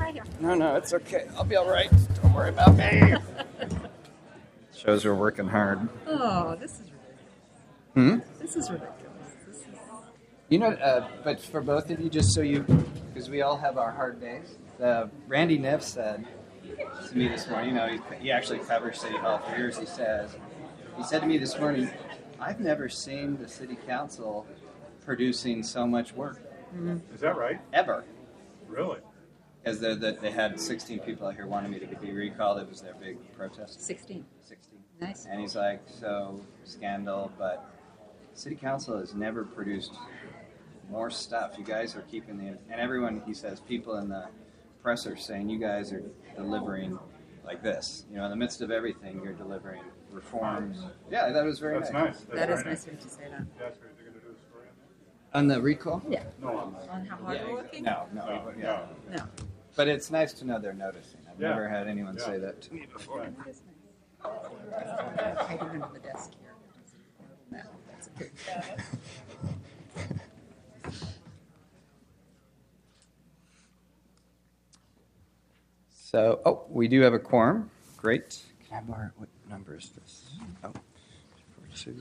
right here. No, it's okay. I'll be all right. Don't worry about me. Shows we're working hard. Oh, this is ridiculous. This is ridiculous. But for both of you, just so you, because we all have our hard days. Randy Neff said to me this morning, he actually covers City Hall for years, he said to me this morning, I've never seen the City Council producing so much work. Is that right? Ever. Really? Because they had 16 people out here wanting me to be recalled. It was their big protest. 16. Nice. And he's like, so, scandal, but City Council has never produced more stuff. You guys are keeping and everyone, he says, people in the press are saying you guys are delivering like this. In the midst of everything, you're delivering reforms. Yeah, that was very nice. That is nice of you to say that. Yeah, so they're going to do a story on the recall? Yeah. No, on how hard we're working? No. But it's nice to know they're noticing. I've never had anyone say that to me before. That is nice. Hiding under the desk here. No, that's a good. So, we do have a quorum. Great. Can I borrow, what number is this? 4, 2,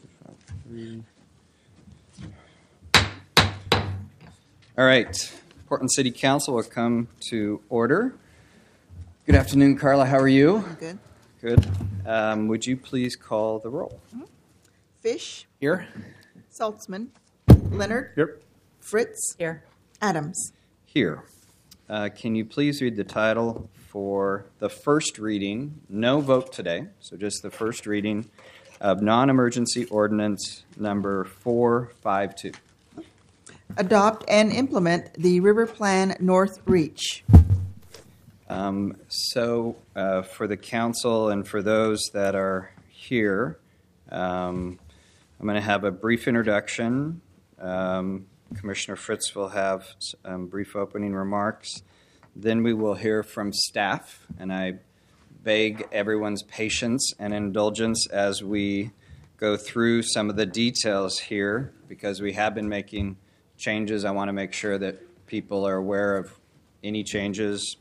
5, 3. All right. Portland City Council will come to order. Good afternoon, Carla. How are you? I'm good. Good. Would you please call the roll? Fish. Here. Saltzman. Leonard. Yep. Fritz. Here. Adams. Here. Can you please read the title for the first reading, no vote today, so just the first reading of non-emergency ordinance number 452. Adopt and implement the River Plan North Reach. For the council and for those that are here, I'm going to have a brief introduction. Commissioner Fritz will have some brief opening remarks. Then we will hear from staff, and I beg everyone's patience and indulgence as we go through some of the details here, because we have been making changes. I want to make sure that people are aware of any changes.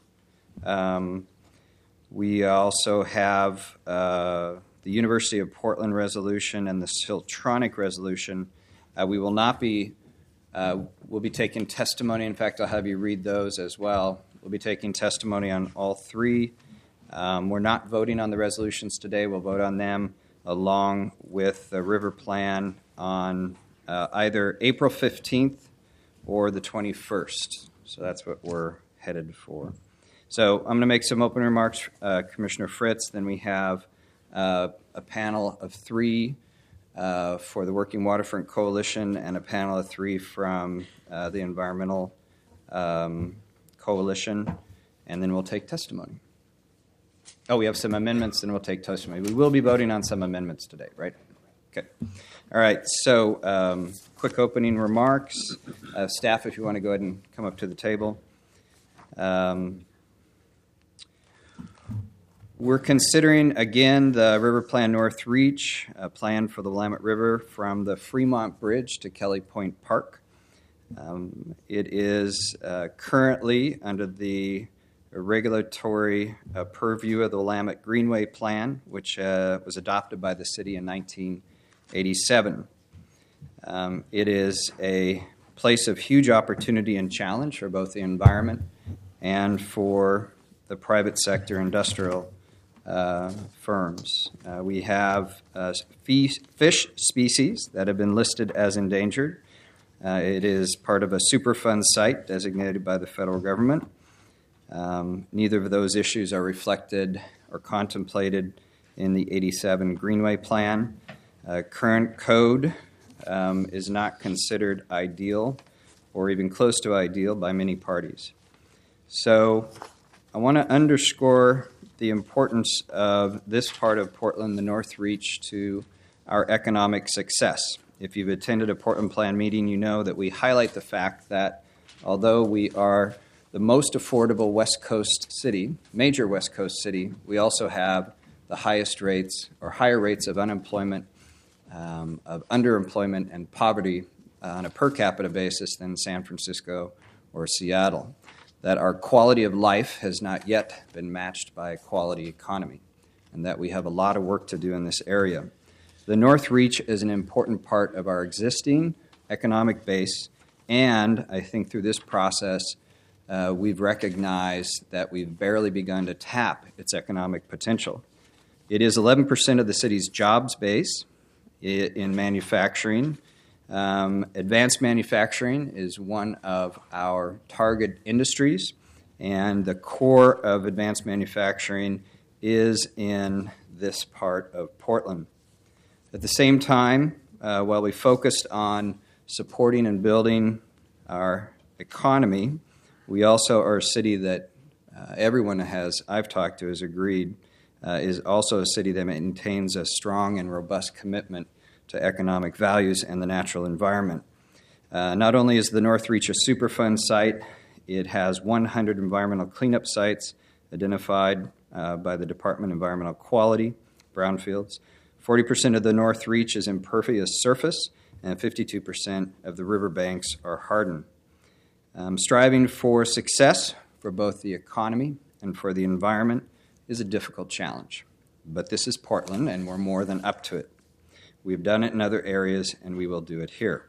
We also have the University of Portland resolution and the Siltronic resolution. We will not be we'll be taking testimony. In fact, I'll have you read those as well. We'll be taking testimony on all three. We're not voting on the resolutions today. We'll vote on them along with the river plan on either April 15th or the 21st. So that's what we're headed for. So I'm going to make some open remarks, Commissioner Fritz. Then we have a panel of three for the Working Waterfront Coalition and a panel of three from the Environmental Coalition, and then we'll take testimony. Oh, we have some amendments, and we'll take testimony. We will be voting on some amendments today, right? Okay. All right, so quick opening remarks. Staff, if you want to go ahead and come up to the table. We're considering, again, the River Plan North Reach, a plan for the Willamette River from the Fremont Bridge to Kelly Point Park. It is currently under the regulatory purview of the Willamette Greenway Plan, which was adopted by the city in 1987. It is a place of huge opportunity and challenge for both the environment and for the private sector industrial firms. We have fish species that have been listed as endangered. It is part of a Superfund site designated by the federal government. Neither of those issues are reflected or contemplated in the 87 Greenway Plan. Current code is not considered ideal or even close to ideal by many parties. So I want to underscore the importance of this part of Portland, the North Reach, to our economic success. If you've attended a Portland Plan meeting, you know that we highlight the fact that although we are the most affordable West Coast city, major West Coast city, we also have the highest rates or higher rates of unemployment, of underemployment and poverty on a per capita basis than San Francisco or Seattle. that our quality of life has not yet been matched by a quality economy, and that we have a lot of work to do in this area. The North Reach is an important part of our existing economic base, and I think through this process, we've recognized that we've barely begun to tap its economic potential. It is 11% of the city's jobs base in manufacturing. Advanced manufacturing is one of our target industries, and the core of advanced manufacturing is in this part of Portland. At the same time, while we focused on supporting and building our economy, we also are a city that everyone I've talked to has agreed is also a city that maintains a strong and robust commitment to economic values and the natural environment. Not only is the North Reach a Superfund site, it has 100 environmental cleanup sites identified by the Department of Environmental Quality, brownfields. 40% of the North Reach is impervious surface, and 52% of the riverbanks are hardened. Striving for success for both the economy and for the environment is a difficult challenge. But this is Portland, and we're more than up to it. We've done it in other areas, and we will do it here.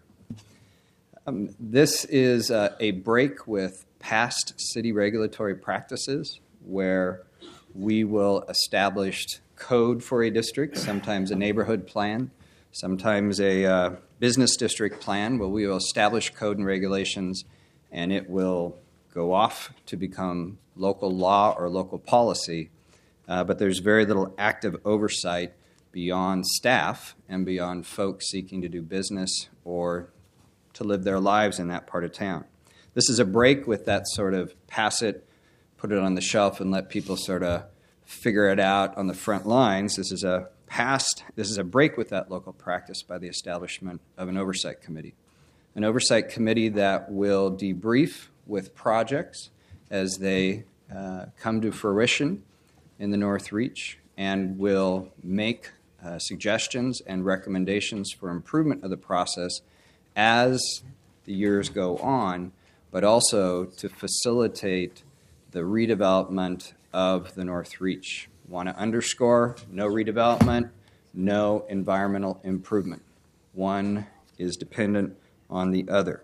This is a break with past city regulatory practices where we will establish code for a district, sometimes a neighborhood plan, sometimes a business district plan, where we will establish code and regulations, and it will go off to become local law or local policy. But there's very little active oversight beyond staff and beyond folks seeking to do business or to live their lives in that part of town. This is a break with that sort of pass it, put it on the shelf, and let people sort of figure it out on the front lines. This is a break with that local practice by the establishment of an oversight committee. An oversight committee that will debrief with projects as they come to fruition in the North Reach and will make suggestions and recommendations for improvement of the process as the years go on, but also to facilitate the redevelopment of the North Reach. Want to underscore, no redevelopment, no environmental improvement. One is dependent on the other.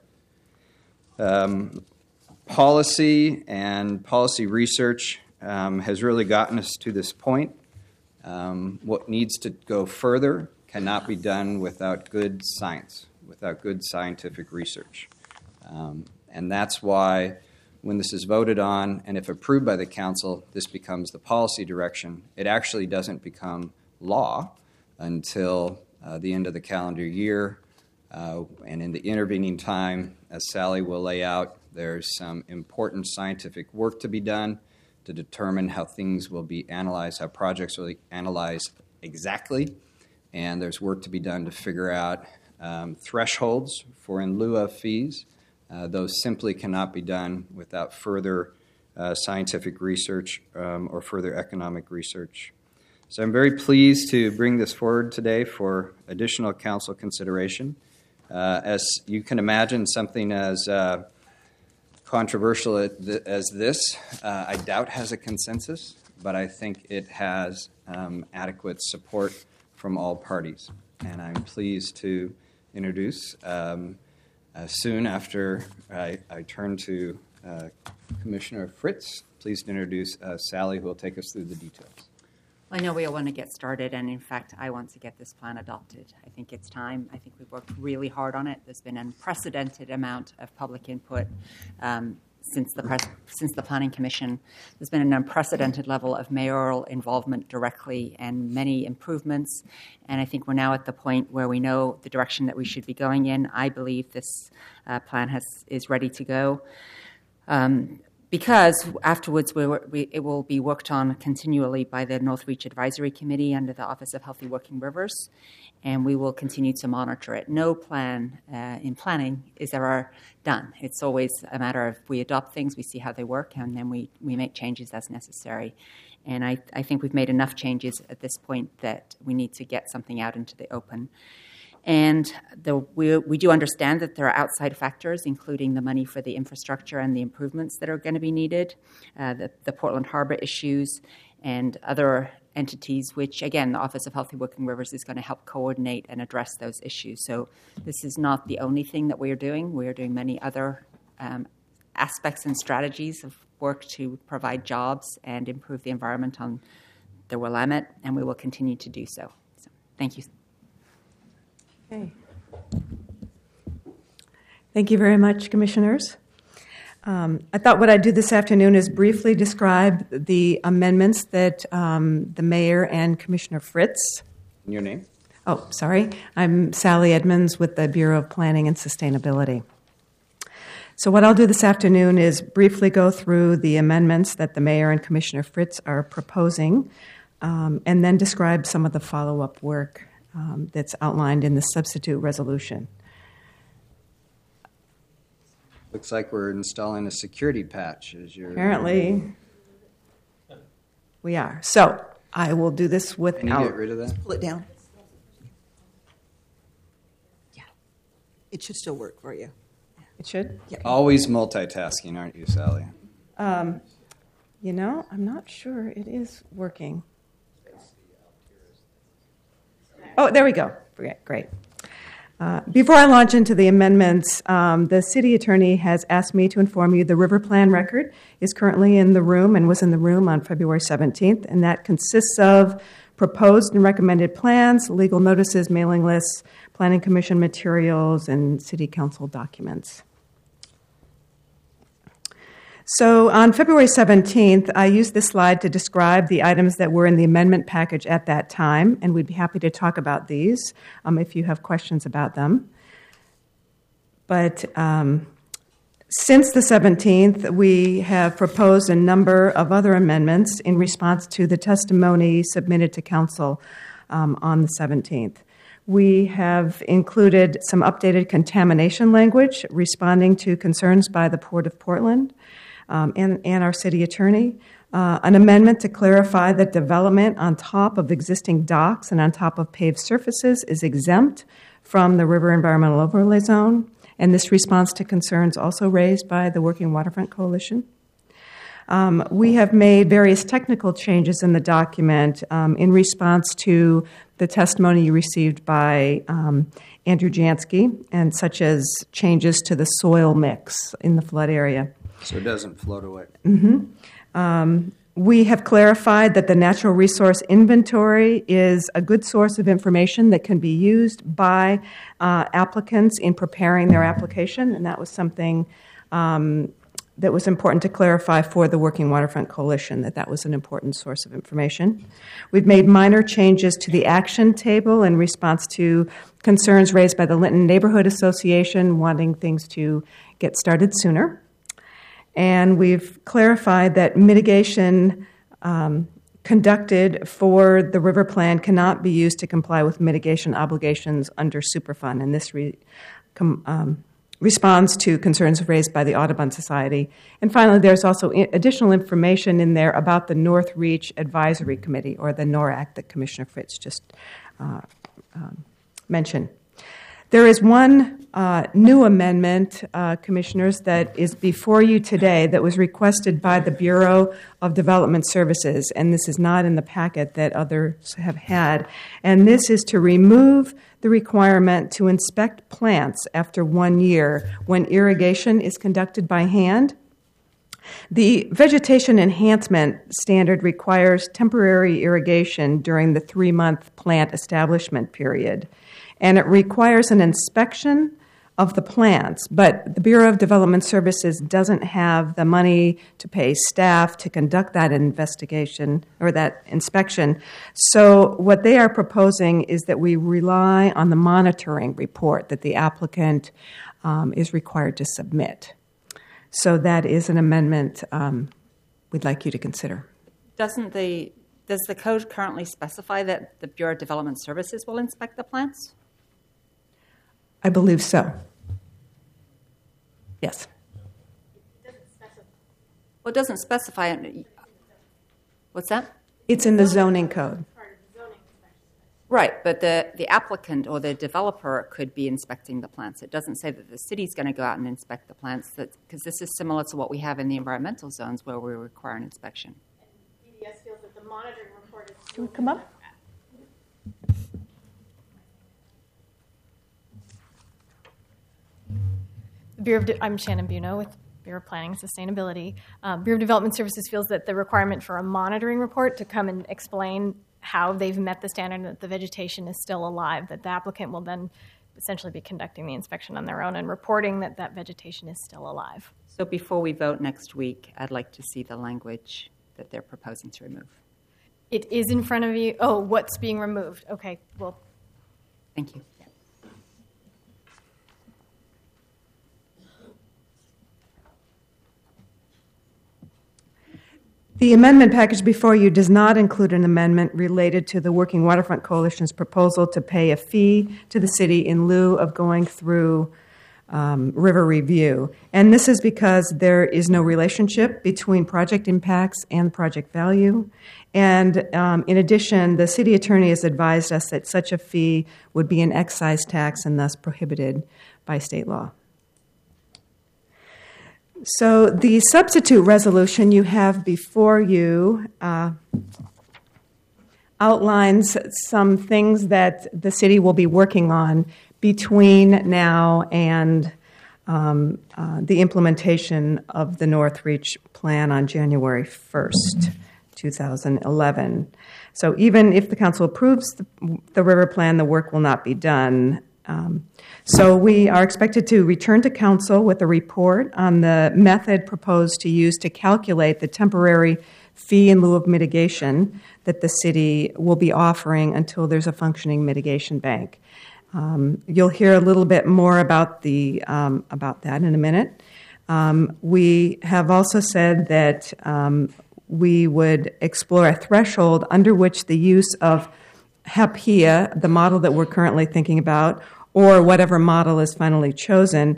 Policy and policy research has really gotten us to this point. What needs to go further cannot be done without good science, without good scientific research. And that's why when this is voted on, and if approved by the council, this becomes the policy direction. It actually doesn't become law until the end of the calendar year. And in the intervening time, as Sally will lay out, there's some important scientific work to be done to determine how things will be analyzed, how projects will be analyzed exactly. And there's work to be done to figure out thresholds for in lieu of fees. Those simply cannot be done without further scientific research or further economic research. So I'm very pleased to bring this forward today for additional council consideration. As you can imagine, something as controversial as this, I doubt has a consensus, but I think it has adequate support from all parties. And I'm pleased to introduce, soon after I turn to Commissioner Fritz, pleased to introduce Sally, who will take us through the details. I know we all want to get started, and in fact, I want to get this plan adopted. I think it's time. I think we've worked really hard on it. There's been an unprecedented amount of public input since the Planning Commission. There's been an unprecedented level of mayoral involvement directly and many improvements. And I think we're now at the point where we know the direction that we should be going in. I believe this plan is ready to go. Because afterwards it will be worked on continually by the North Reach Advisory Committee under the Office of Healthy Working Rivers, and we will continue to monitor it. No plan in planning is ever done. It's always a matter of we adopt things, we see how they work, and then we make changes as necessary. And I think we've made enough changes at this point that we need to get something out into the open. And we do understand that there are outside factors, including the money for the infrastructure and the improvements that are going to be needed, the Portland Harbor issues, and other entities, which, again, the Office of Healthy Working Rivers is going to help coordinate and address those issues. So this is not the only thing that we are doing. We are doing many other aspects and strategies of work to provide jobs and improve the environment on the Willamette, and we will continue to do so. Thank you. Okay. Thank you very much, Commissioners. I thought what I'd do this afternoon is briefly describe the amendments that the Mayor and Commissioner Fritz. And your name? Oh, sorry. I'm Sally Edmonds with the Bureau of Planning and Sustainability. So what I'll do this afternoon is briefly go through the amendments that the Mayor and Commissioner Fritz are proposing, and then describe some of the follow-up work that's outlined in the substitute resolution. Looks like we're installing a security patch as your. Apparently, we are. So I will do this without. Can you get rid of that? Pull it down. Yeah. It should still work for you. It should. Yeah. Always multitasking, aren't you, Sally? I'm not sure it is working. Oh, there we go. Great. Before I launch into the amendments, the city attorney has asked me to inform you the river plan record is currently in the room and was in the room on February 17th, and that consists of proposed and recommended plans, legal notices, mailing lists, planning commission materials, and city council documents. So on February 17th, I used this slide to describe the items that were in the amendment package at that time, and we'd be happy to talk about these if you have questions about them. But since the 17th, we have proposed a number of other amendments in response to the testimony submitted to council on the 17th. We have included some updated contamination language responding to concerns by the Port of Portland and our city attorney, an amendment to clarify that development on top of existing docks and on top of paved surfaces is exempt from the River Environmental Overlay Zone, and this responds to concerns also raised by the Working Waterfront Coalition. We have made various technical changes in the document in response to the testimony you received by Andrew Jansky, and such as changes to the soil mix in the flood area. So it doesn't float away. Mm-hmm. We have clarified that the natural resource inventory is a good source of information that can be used by applicants in preparing their application, and that was something that was important to clarify for the Working Waterfront Coalition, that was an important source of information. We've made minor changes to the action table in response to concerns raised by the Linton Neighborhood Association wanting things to get started sooner. And we've clarified that mitigation conducted for the river plan cannot be used to comply with mitigation obligations under Superfund, and this responds to concerns raised by the Audubon Society. And finally, there's also additional information in there about the North Reach Advisory Committee, or the NORAC, that Commissioner Fritz just mentioned. There is one new amendment, Commissioners, that is before you today that was requested by the Bureau of Development Services, and this is not in the packet that others have had. And this is to remove the requirement to inspect plants after 1 year when irrigation is conducted by hand. The vegetation enhancement standard requires temporary irrigation during the 3-month plant establishment period, and it requires an inspection of the plants, but the Bureau of Development Services doesn't have the money to pay staff to conduct that investigation or that inspection. So what they are proposing is that we rely on the monitoring report that the applicant is required to submit. So that is an amendment we'd like you to consider. Does the code currently specify that the Bureau of Development Services will inspect the plants? I believe so. Yes. Well, it doesn't specify. What's that? It's in the zoning code. Right, but the applicant or the developer could be inspecting the plants. It doesn't say that the city's going to go out and inspect the plants, because this is similar to what we have in the environmental zones where we require an inspection. BDS feels that the monitoring report is... Can we come up? I'm Shannon Buno with Bureau of Planning and Sustainability. Bureau of Development Services feels that the requirement for a monitoring report to come and explain how they've met the standard and that the vegetation is still alive, that the applicant will then essentially be conducting the inspection on their own and reporting that that vegetation is still alive. So before we vote next week, I'd like to see the language that they're proposing to remove. It is in front of you. Oh, what's being removed? Okay, well, Thank you. The amendment package before you does not include an amendment related to the Working Waterfront Coalition's proposal to pay a fee to the city in lieu of going through river review. And this is because there is no relationship between project impacts and project value. And in addition, the city attorney has advised us that such a fee would be an excise tax and thus prohibited by state law. So the substitute resolution you have before you outlines some things that the city will be working on between now and the implementation of the North Reach plan on January 1st, 2011. So even if the council approves the river plan, the work will not be done. So we are expected to return to council with a report on the method proposed to use to calculate the temporary fee in lieu of mitigation that the city will be offering until there's a functioning mitigation bank. You'll hear a little bit more about that in a minute. We have also said that we would explore a threshold under which the use of HAPIA, the model that we're currently thinking about, or whatever model is finally chosen,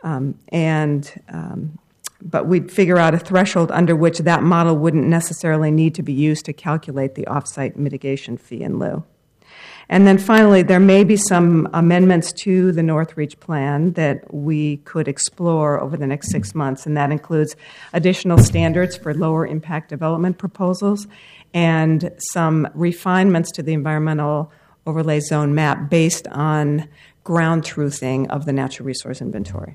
but we'd figure out a threshold under which that model wouldn't necessarily need to be used to calculate the off-site mitigation fee in lieu. And then finally, there may be some amendments to the North Reach plan that we could explore over the next 6 months, and that includes additional standards for lower impact development proposals and some refinements to the environmental overlay zone map based on ground truthing of the natural resource inventory.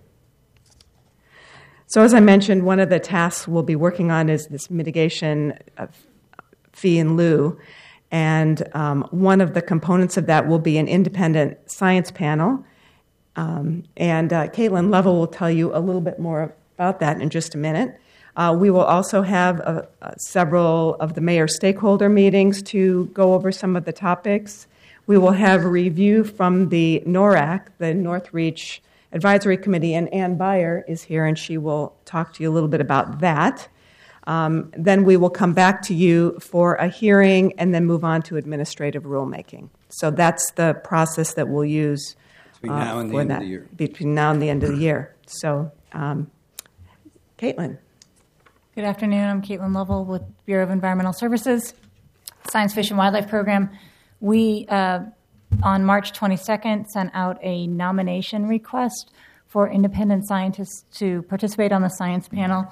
So as I mentioned, one of the tasks we'll be working on is this mitigation fee in lieu. And one of the components of that will be an independent science panel. And Caitlin Lovell will tell you a little bit more about that in just a minute. We will also have several of the mayor's stakeholder meetings to go over some of the topics. We will have a review from the NORAC, the North Reach Advisory Committee, and Ann Beyer is here, and she will talk to you a little bit about that. Then we will come back to you for a hearing and then move on to administrative rulemaking. So that's the process that we'll use Between now and the end of the year. Between now and the end of the year. So, Caitlin. Good afternoon. I'm Caitlin Lovell with Bureau of Environmental Services, Science, Fish, and Wildlife Program. We, on March 22nd, sent out a nomination request for independent scientists to participate on the science panel.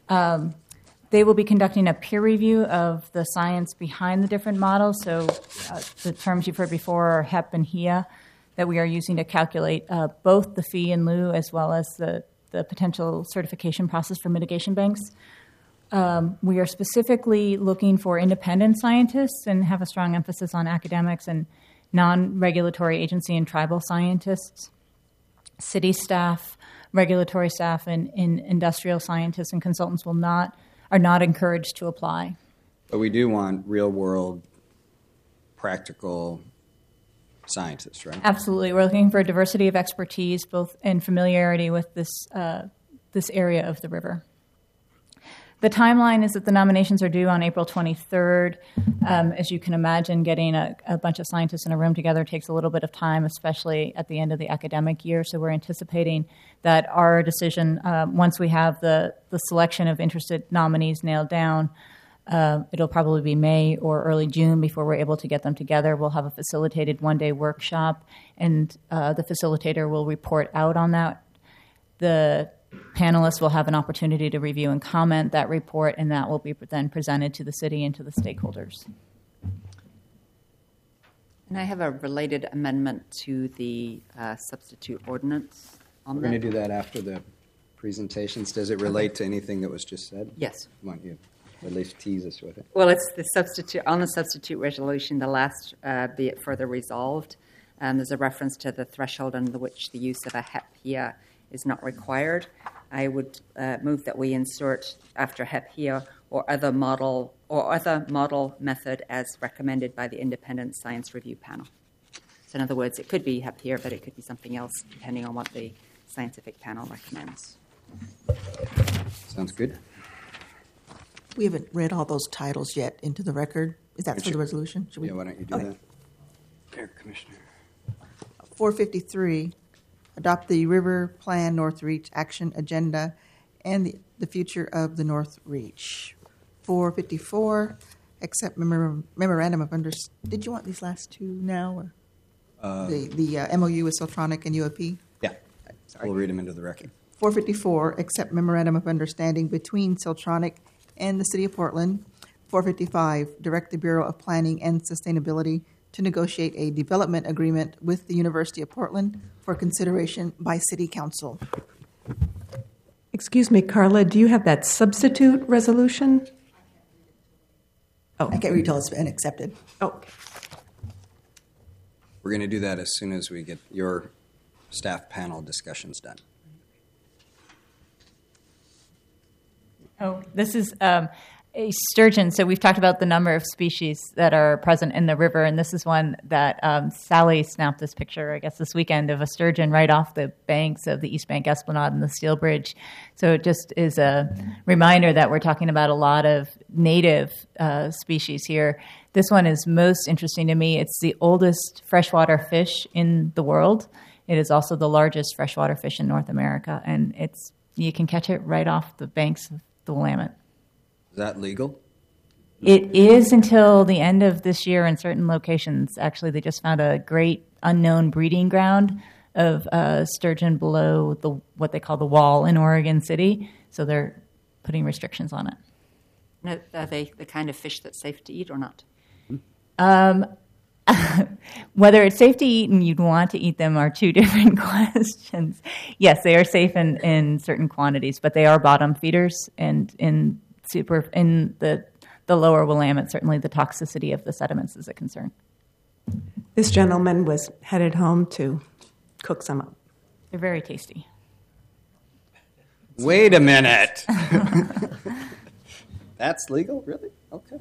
They will be conducting a peer review of the science behind the different models. So the terms you've heard before are HEP and HIA that we are using to calculate both the fee in lieu as well as the potential certification process for mitigation banks. We are specifically looking for independent scientists and have a strong emphasis on academics and non-regulatory agency and tribal scientists, city staff, regulatory staff, and industrial scientists and consultants are not encouraged to apply. But we do want real-world, practical scientists, right? Absolutely. We're looking for a diversity of expertise, both in familiarity with this area of the river. The timeline is that the nominations are due on April 23rd. As you can imagine, getting a bunch of scientists in a room together takes a little bit of time, especially at the end of the academic year. So we're anticipating that our decision, once we have the selection of interested nominees nailed down, It'll probably be May or early June before we're able to get them together. We'll have a facilitated one-day workshop, and the facilitator will report out on that. The panelists will have an opportunity to review and comment that report, and that will be then presented to the city and to the stakeholders. And I have a related amendment to the substitute ordinance on We're that. going to do that after the presentations. Does it relate to anything that was just said? Yes. Why don't you at least tease us with it? Well, it's the substitute on the substitute resolution. The last, be it further resolved. There's a reference to the threshold under which the use of a HEPHIA is not required. I would move that we insert after HEPHIA or other model method as recommended by the Independent Science Review Panel. So, in other words, it could be HEPHIA, but it could be something else depending on what the scientific panel recommends. Sounds good. We haven't read all those titles yet into the record. Is that for the resolution? Should we? Yeah, why don't you do Okay. that? Here, Commissioner. 453, adopt the River Plan North Reach Action Agenda and the future of the North Reach. 454, accept memorandum of understanding. Did you want these last two now? Or? The MOU with Siltronic and UOP? Yeah. We'll read them into the record. 454, accept memorandum of understanding between Siltronic and the City of Portland. 455, direct the Bureau of Planning and Sustainability to negotiate a development agreement with the University of Portland for consideration by City Council. Excuse me, Carla, do you have that substitute resolution? I can't read till it's been accepted. Oh, We're going to do that as soon as we get your staff panel discussions done. Oh, this is a sturgeon. So we've talked about the number of species that are present in the river, and this is one that Sally snapped this picture, I guess, this weekend of a sturgeon right off the banks of the East Bank Esplanade and the Steel Bridge. So it just is a reminder that we're talking about a lot of native species here. This one is most interesting to me. It's the oldest freshwater fish in the world. It is also the largest freshwater fish in North America, and you can catch it right off the banks of the Willamette. Is that legal? It is until the end of this year in certain locations. Actually, they just found a great unknown breeding ground of sturgeon below what they call the wall in Oregon City. So they're putting restrictions on it. Now, are they the kind of fish that's safe to eat or not? Whether it's safe to eat and you'd want to eat them are two different questions. Yes, they are safe in certain quantities, but they are bottom feeders, and in the lower Willamette, certainly the toxicity of the sediments is a concern. this gentleman was headed home to cook some up. They're very tasty. Wait a minute. That's legal? Really? Okay.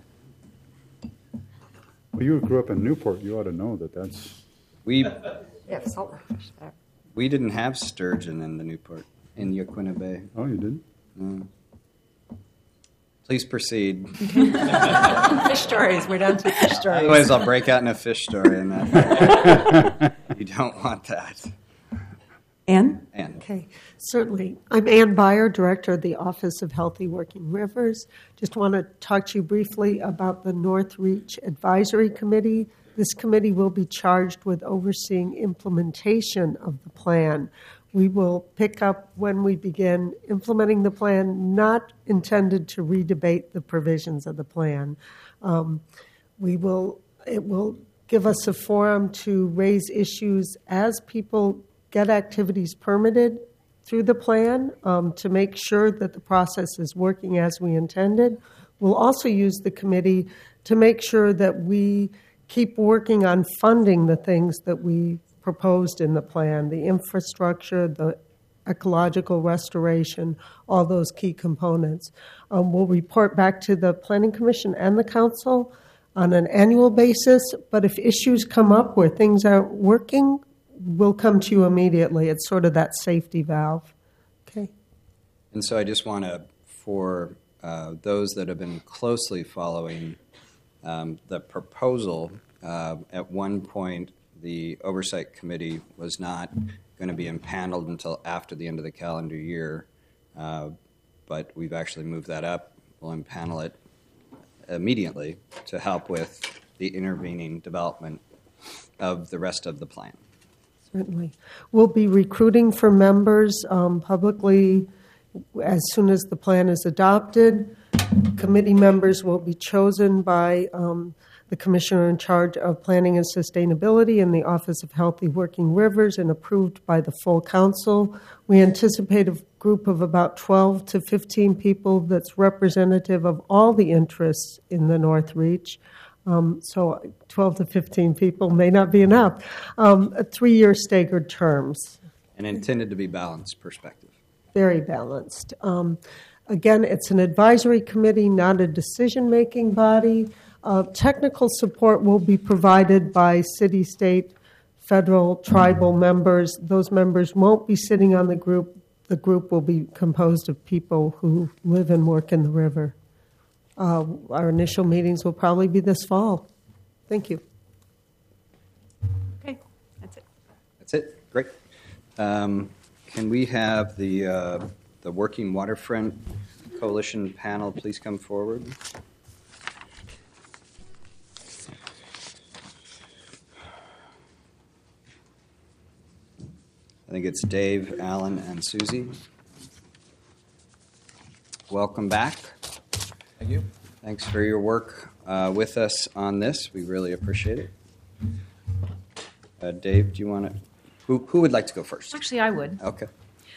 Well, you grew up in Newport. You ought to know that that's... We Yeah, saltwater fish there. we didn't have sturgeon in the Newport, in Yaquina Bay. Oh, you didn't? No. Please proceed. Fish stories. We're down to fish stories. Otherwise, I'll break out in a fish story, and that you don't want that. Ann? And Okay, certainly. I'm Ann Byer, Director of the Office of Healthy Working Rivers. Just want to talk to you briefly about the North Reach Advisory Committee. This committee will be charged with overseeing implementation of the plan. We will pick up when we begin implementing the plan, not intended to redebate the provisions of the plan. It will give us a forum to raise issues as people get activities permitted through the plan to make sure that the process is working as we intended. We'll also use the committee to make sure that we keep working on funding the things that we proposed in the plan, the infrastructure, the ecological restoration, all those key components. We'll report back to the Planning Commission and the Council on an annual basis, but if issues come up where things aren't working, we'll come to you immediately. It's sort of that safety valve. Okay. And so I just want to, for those that have been closely following the proposal, at one point the Oversight Committee was not going to be impaneled until after the end of the calendar year, but we've actually moved that up. We'll impanel it immediately to help with the intervening development of the rest of the plan. Certainly. We'll be recruiting for members publicly as soon as the plan is adopted. Committee members will be chosen by the commissioner in charge of planning and sustainability in the Office of Healthy Working Rivers and approved by the full council. We anticipate a group of about 12 to 15 people that's representative of all the interests in the North Reach. So 12 to 15 people may not be enough. 3-year staggered terms. And intended to be balanced perspective. Very balanced. Again, it's an advisory committee, not a decision-making body. Technical support will be provided by city, state, federal, tribal members. Those members won't be sitting on the group. The group will be composed of people who live and work in the river. Our initial meetings will probably be this fall. Thank you. Okay, that's it. That's it. Great. Can we have the Working Waterfront Coalition panel please come forward? I think it's Dave, Alan, and Susie. Welcome back. Thank you. Thanks for your work with us on this. We really appreciate it. Dave, do you want to? Who would like to go first? Actually, I would. Okay.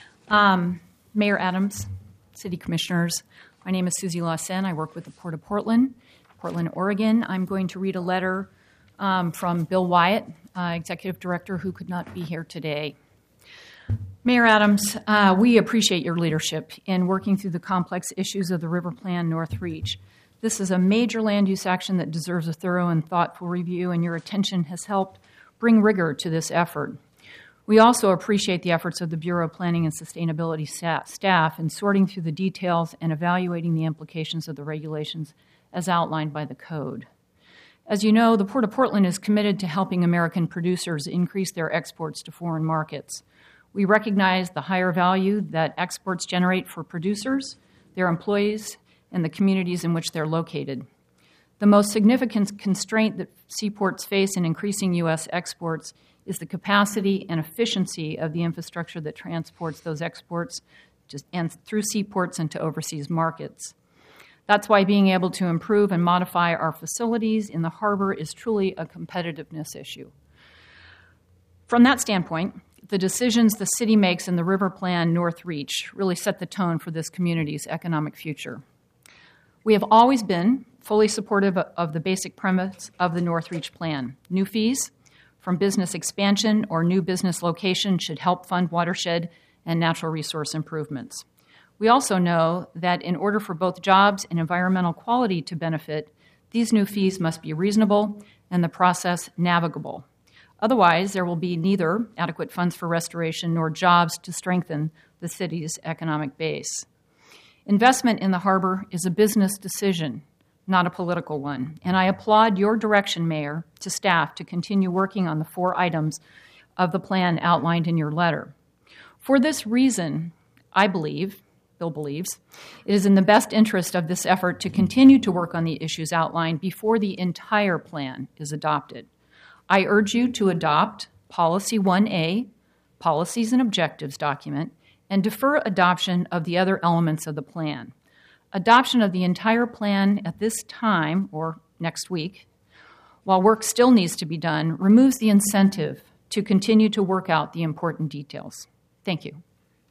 Mayor Adams, City Commissioners, my name is Susie Lawson. I work with the Port of Portland, Oregon. I'm going to read a letter from Bill Wyatt, Executive Director, who could not be here today. Mayor Adams, we appreciate your leadership in working through the complex issues of the River Plan North Reach. This is a major land use action that deserves a thorough and thoughtful review, and your attention has helped bring rigor to this effort. We also appreciate the efforts of the Bureau of Planning and Sustainability staff in sorting through the details and evaluating the implications of the regulations as outlined by the code. As you know, the Port of Portland is committed to helping American producers increase their exports to foreign markets. We recognize the higher value that exports generate for producers, their employees, and the communities in which they're located. The most significant constraint that seaports face in increasing U.S. exports is the capacity and efficiency of the infrastructure that transports those exports and through seaports and to overseas markets. That's why being able to improve and modify our facilities in the harbor is truly a competitiveness issue. From that standpoint, the decisions the city makes in the River Plan North Reach really set the tone for this community's economic future. We have always been fully supportive of the basic premise of the North Reach Plan. New fees from business expansion or new business location should help fund watershed and natural resource improvements. We also know that in order for both jobs and environmental quality to benefit, these new fees must be reasonable and the process navigable. Otherwise, there will be neither adequate funds for restoration nor jobs to strengthen the city's economic base. Investment in the harbor is a business decision, not a political one, and I applaud your direction, Mayor, to staff to continue working on the 4 items of the plan outlined in your letter. For this reason, I believe, Bill believes, it is in the best interest of this effort to continue to work on the issues outlined before the entire plan is adopted. I urge you to adopt Policy 1A, Policies and Objectives document, and defer adoption of the other elements of the plan. Adoption of the entire plan at this time, or next week, while work still needs to be done, removes the incentive to continue to work out the important details. Thank you.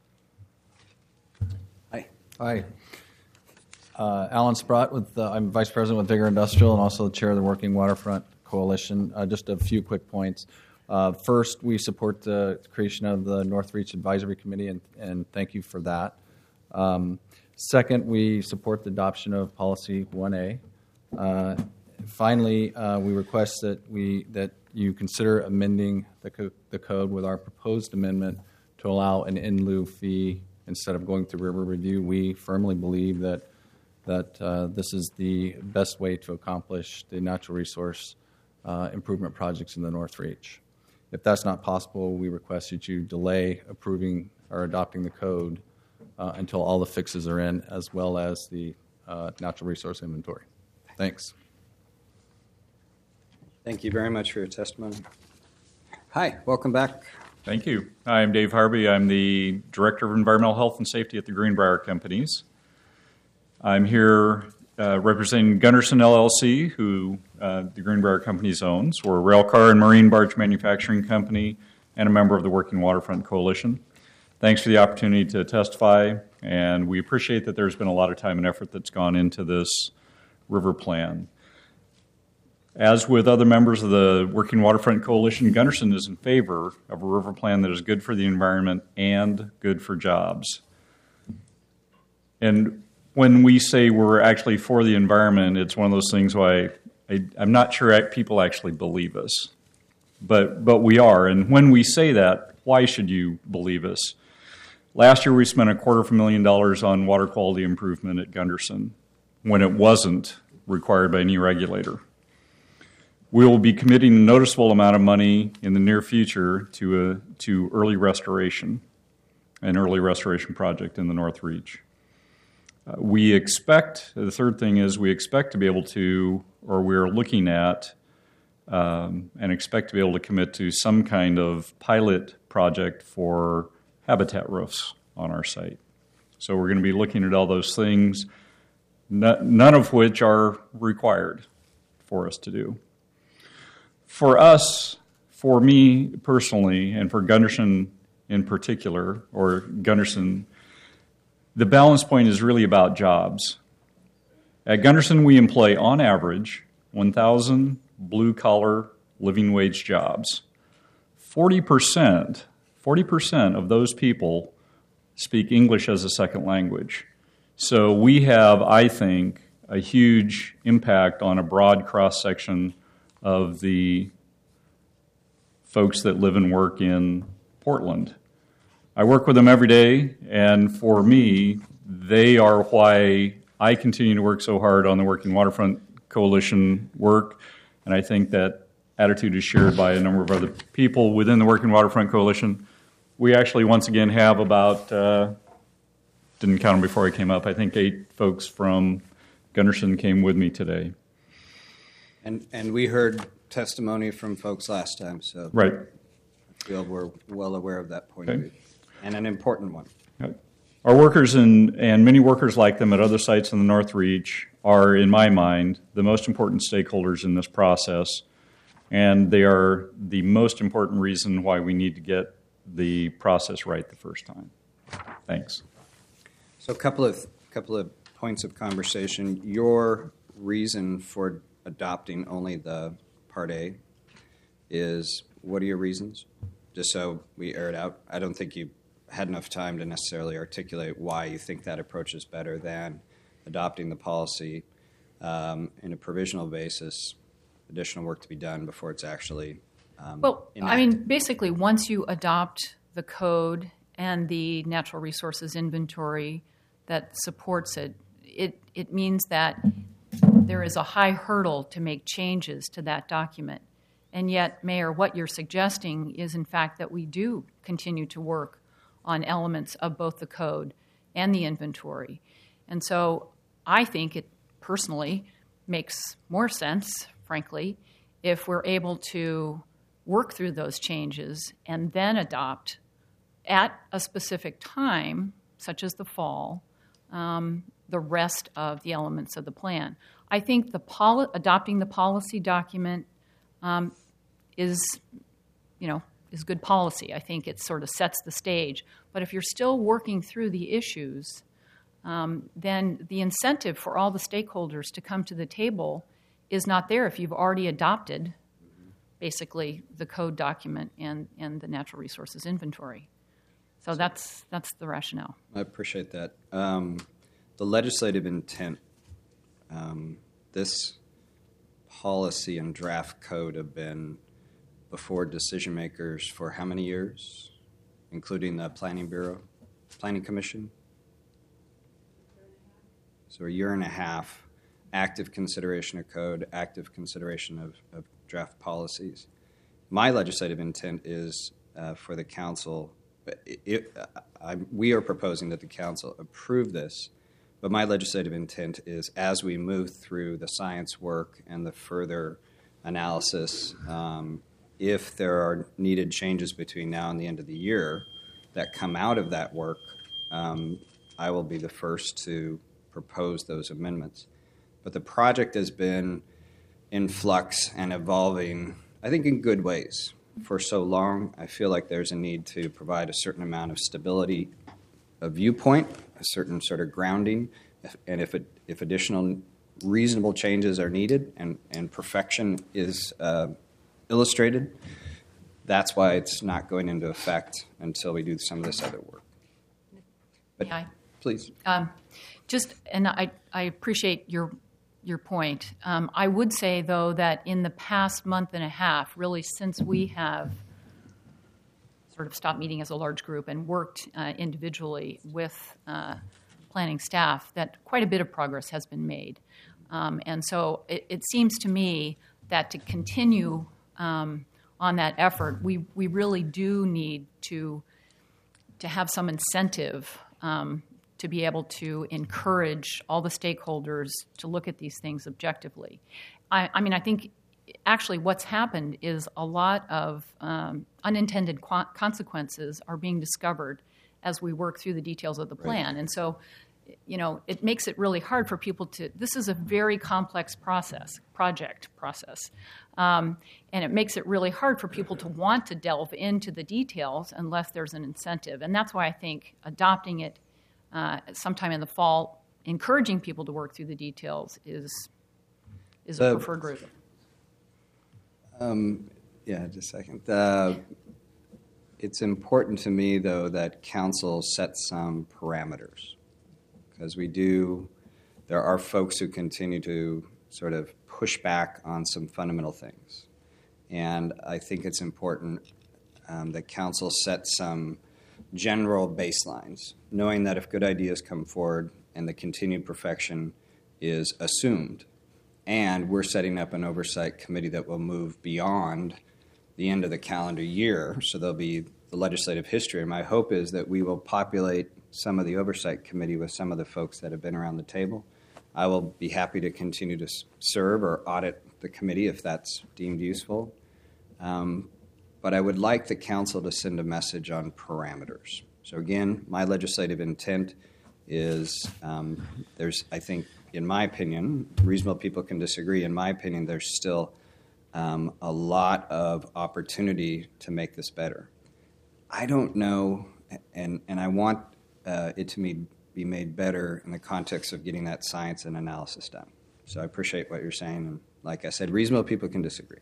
Hi. Alan Sprott, I'm Vice President with Vigor Industrial and also the Chair of the Working Waterfront Coalition. Just a few quick points. First, we support the creation of the North Reach Advisory Committee, and thank you for that. Second, we support the adoption of Policy 1A. Finally, we request that you consider amending the code with our proposed amendment to allow an in lieu fee instead of going through river review. We firmly believe that this is the best way to accomplish the natural resource improvement projects in the North Reach. If that's not possible, we request that you delay approving or adopting the code until all the fixes are in, as well as the natural resource inventory. Thanks. Thank you very much for your testimony. Hi, welcome back. Thank you. Hi, I'm Dave Harvey. I'm the Director of Environmental Health and Safety at the Greenbrier Companies. I'm here representing Gunderson LLC, who the Greenbrier Companies owns. We're a railcar and marine barge manufacturing company and a member of the Working Waterfront Coalition. Thanks for the opportunity to testify, and we appreciate that there's been a lot of time and effort that's gone into this river plan. As with other members of the Working Waterfront Coalition, Gunderson is in favor of a river plan that is good for the environment and good for jobs. And when we say we're actually for the environment, it's one of those things why I'm not sure people actually believe us. But we are. And when we say that, why should you believe us? Last year we spent $250,000 on water quality improvement at Gunderson when it wasn't required by any regulator. We will be committing a noticeable amount of money in the near future to early restoration, an early restoration project in the North Reach. We expect, the third thing is we expect to be able to, or we're looking at, and expect to be able to commit to some kind of pilot project for habitat roofs on our site. So we're going to be looking at all those things, none of which are required for us to do. For us, for me personally, and for Gunderson in particular, or Gunderson, the balance point is really about jobs. At Gunderson, we employ, on average, 1,000 blue-collar living wage jobs. 40% of those people speak English as a second language. So we have, I think, a huge impact on a broad cross-section of the folks that live and work in Portland. I work with them every day, and for me, they are why I continue to work so hard on the Working Waterfront Coalition work, and I think that attitude is shared by a number of other people within the Working Waterfront Coalition. We actually, once again, have about, didn't count them before I came up, I think 8 folks from Gunderson came with me today. And we heard testimony from folks last time, so right. I feel we're well aware of that point of view, and an important one. Our workers and many workers like them at other sites in the North Reach are, in my mind, the most important stakeholders in this process, and they are the most important reason why we need to get the process right the first time. Thanks. So a couple of points of conversation. Your reason for adopting only the Part A is, what are your reasons? Just so we air it out. I don't think you had enough time to necessarily articulate why you think that approach is better than adopting the policy in a provisional basis, additional work to be done before it's actually enacted. I mean, basically, once you adopt the code and the natural resources inventory that supports it, it means that there is a high hurdle to make changes to that document. And yet, Mayor, what you're suggesting is, in fact, that we do continue to work on elements of both the code and the inventory. And so I think it personally makes more sense, frankly, if we're able to work through those changes and then adopt at a specific time, such as the fall, the rest of the elements of the plan. I think adopting the policy document is good policy. I think it sort of sets the stage. But if you're still working through the issues, then the incentive for all the stakeholders to come to the table is not there if you've already adopted, basically, the code document and the natural resources inventory. So that's the rationale. I appreciate that. The legislative intent, this policy and draft code have been before decision makers for how many years, including the Planning Commission? So a year and a half, active consideration of code, active consideration of draft policies. My legislative intent is for the council, we are proposing that the council approve this But my legislative intent is, as we move through the science work and the further analysis, if there are needed changes between now and the end of the year that come out of that work, I will be the first to propose those amendments. But the project has been in flux and evolving, I think, in good ways for so long. I feel like there's a need to provide a certain amount of stability of viewpoint, a certain sort of grounding, and if additional reasonable changes are needed and perfection is illustrated, that's why it's not going into effect until we do some of this other work. But please. And I appreciate your point. I would say, though, that in the past month and a half, really since we have sort of stopped meeting as a large group and worked individually with planning staff, that quite a bit of progress has been made. And so it seems to me that to continue on that effort, we really do need to have some incentive to be able to encourage all the stakeholders to look at these things objectively. I mean, I think actually what's happened is a lot of unintended consequences are being discovered as we work through the details of the plan. Right. And so, it makes it really hard for people this is a very complex project process. And it makes it really hard for people to want to delve into the details unless there's an incentive. And that's why I think adopting it sometime in the fall, encouraging people to work through the details is a preferred route. Just a second. It's important to me, though, that council set some parameters, because there are folks who continue to sort of push back on some fundamental things. And I think it's important that council set some general baselines, knowing that if good ideas come forward and the continued perfection is assumed, and we're setting up an oversight committee that will move beyond the end of the calendar year, so there'll be the legislative history. And my hope is that we will populate some of the oversight committee with some of the folks that have been around the table. I will be happy to continue to serve or audit the committee if that's deemed useful. But I would like the council to send a message on parameters. So again, my legislative intent is I think, in my opinion, reasonable people can disagree. In my opinion, there's still a lot of opportunity to make this better. I don't know, and I want it to be made better in the context of getting that science and analysis done. So I appreciate what you're saying. And like I said, reasonable people can disagree.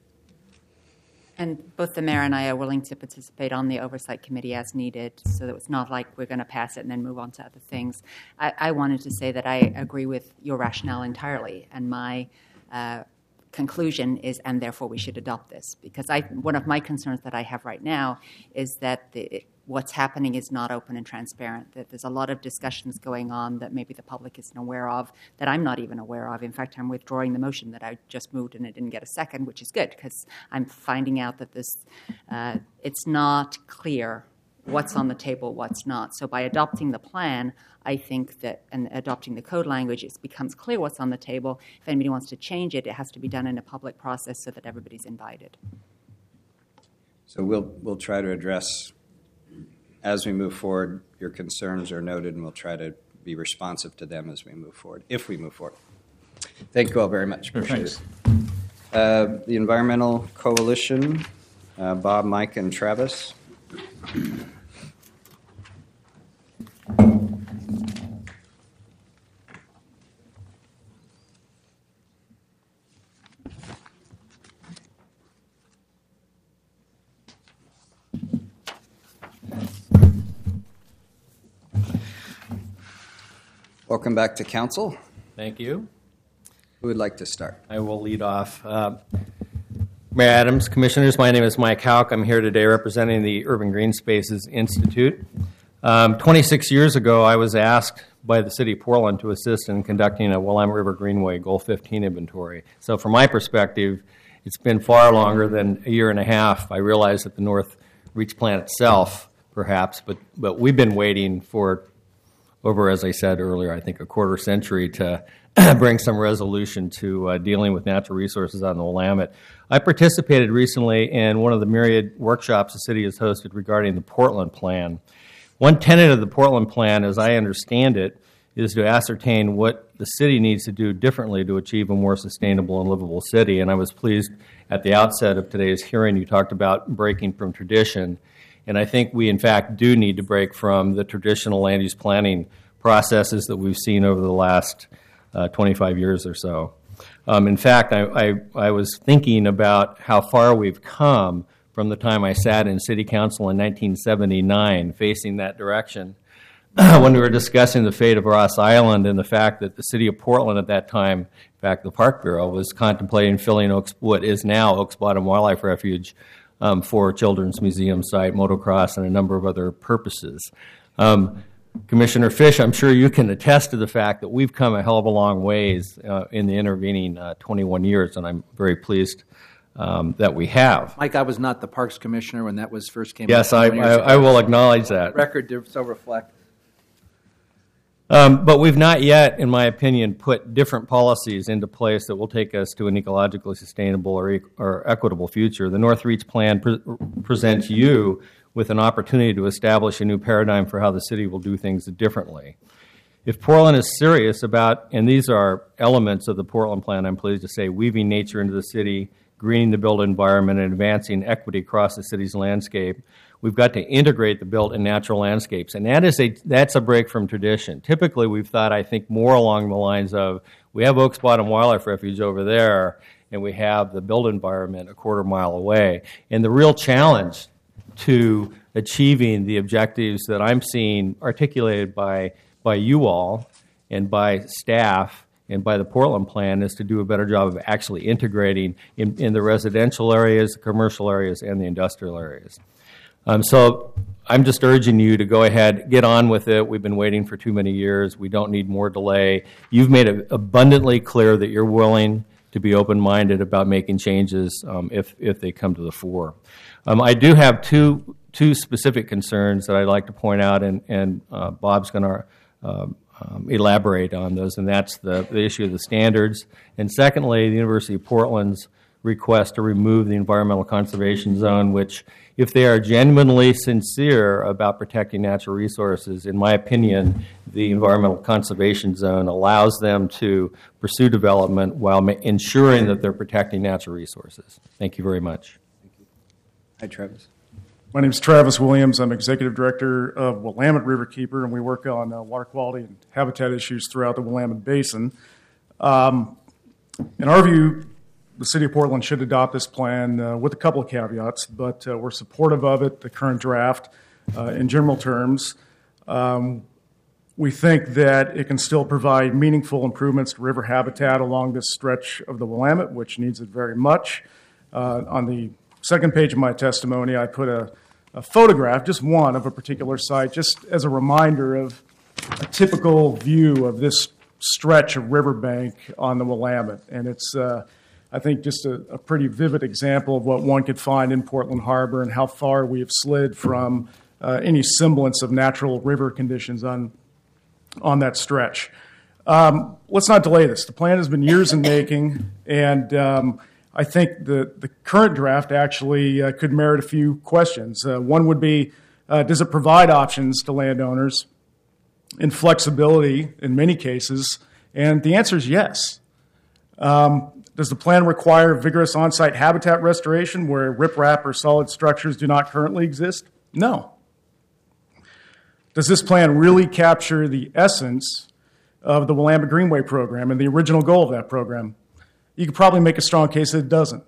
And both the mayor and I are willing to participate on the oversight committee as needed, so that it's not like we're going to pass it and then move on to other things. I wanted to say that I agree with your rationale entirely, and my conclusion is, and therefore we should adopt this. Because one of my concerns that I have right now is that what's happening is not open and transparent, that there's a lot of discussions going on that maybe the public isn't aware of, that I'm not even aware of. In fact, I'm withdrawing the motion that I just moved and it didn't get a second, which is good, because I'm finding out that it's not clear what's on the table, what's not. So by adopting the plan, I think that, and adopting the code language, it becomes clear what's on the table. If anybody wants to change it, it has to be done in a public process so that everybody's invited. So we'll try to address, as we move forward, your concerns are noted, and we'll try to be responsive to them as we move forward, if we move forward. Thank you all very much. Appreciate it. The Environmental Coalition, Bob, Mike, and Travis. Welcome back to council. Thank you. Who would like to start? I will lead off. Mayor Adams, Commissioners, my name is Mike Houck. I'm here today representing the Urban Green Spaces Institute. 26 years ago, I was asked by the City of Portland to assist in conducting a Willamette River Greenway Goal 15 inventory. So from my perspective, it's been far longer than a year and a half. I realize that the North Reach Plan itself, perhaps, but we've been waiting for over, as I said earlier, I think a quarter century to bring some resolution to dealing with natural resources on the Willamette. I participated recently in one of the myriad workshops the city has hosted regarding the Portland Plan. One tenet of the Portland Plan, as I understand it, is to ascertain what the city needs to do differently to achieve a more sustainable and livable city. And I was pleased at the outset of today's hearing you talked about breaking from tradition. And I think we, in fact, do need to break from the traditional land use planning processes that we've seen over the last 25 years or so. In fact, I was thinking about how far we've come from the time I sat in City Council in 1979 facing that direction when we were discussing the fate of Ross Island and the fact that the city of Portland at that time, in fact, the Park Bureau, was contemplating filling what is now Oaks Bottom Wildlife Refuge for a children's museum site, motocross, and a number of other purposes. Commissioner Fish, I'm sure you can attest to the fact that we've come a hell of a long ways in the intervening 21 years, and I'm very pleased that we have. Mike, I was not the Parks Commissioner when that was first came Yes, up. I will acknowledge that. Record to so reflect. But we've not yet, in my opinion, put different policies into place that will take us to an ecologically sustainable or equitable future. The North Reach Plan presents you with an opportunity to establish a new paradigm for how the city will do things differently. If Portland is serious about, and these are elements of the Portland Plan, I'm pleased to say, weaving nature into the city, greening the built environment, and advancing equity across the city's landscape, we've got to integrate the built and natural landscapes. And that's a break from tradition. Typically, we've thought, I think, more along the lines of, we have Oaks Bottom Wildlife Refuge over there, and we have the built environment a quarter mile away. And the real challenge to achieving the objectives that I'm seeing articulated by you all and by staff and by the Portland Plan is to do a better job of actually integrating in the residential areas, the commercial areas, and the industrial areas. So I'm just urging you to go ahead, get on with it. We've been waiting for too many years. We don't need more delay. You've made it abundantly clear that you're willing to be open-minded about making changes if they come to the fore. I do have two specific concerns that I'd like to point out, and Bob's going to elaborate on those, and that's the issue of the standards. And secondly, the University of Portland's request to remove the environmental conservation zone, which, if they are genuinely sincere about protecting natural resources, in my opinion, the environmental conservation zone allows them to pursue development while ensuring that they're protecting natural resources. Thank you very much. Hi, Travis. My name is Travis Williams. I'm Executive Director of Willamette Riverkeeper, and we work on water quality and habitat issues throughout the Willamette Basin. In our view, the City of Portland should adopt this plan with a couple of caveats, but we're supportive of it, the current draft, in general terms. We think that it can still provide meaningful improvements to river habitat along this stretch of the Willamette, which needs it very much. On the second page of my testimony, I put a photograph, just one, of a particular site, just as a reminder of a typical view of this stretch of riverbank on the Willamette. And it's, I think, just a pretty vivid example of what one could find in Portland Harbor and how far we have slid from any semblance of natural river conditions on that stretch. Let's not delay this. The plan has been years in making, and I think the current draft actually could merit a few questions. One would be, does it provide options to landowners and flexibility in many cases? And the answer is yes. Does the plan require vigorous on-site habitat restoration where riprap or solid structures do not currently exist? No. Does this plan really capture the essence of the Willamette Greenway program and the original goal of that program? You could probably make a strong case that it doesn't.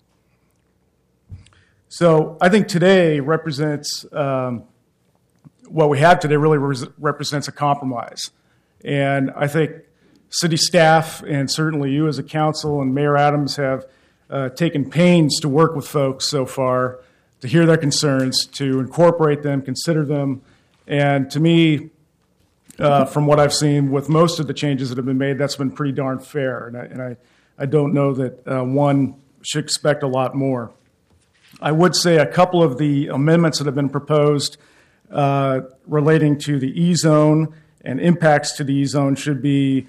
So I think today represents, what we have today really represents a compromise. And I think city staff and certainly you as a council and Mayor Adams have taken pains to work with folks so far, to hear their concerns, to incorporate them, consider them. And to me, from what I've seen with most of the changes that have been made, that's been pretty darn fair. And I don't know that one should expect a lot more. I would say a couple of the amendments that have been proposed relating to the E-zone and impacts to the E-zone should be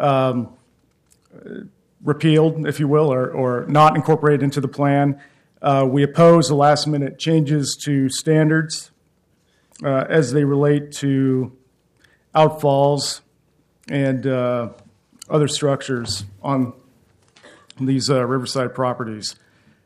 repealed, if you will, or not incorporated into the plan. We oppose the last-minute changes to standards as they relate to outfalls and other structures on these riverside properties.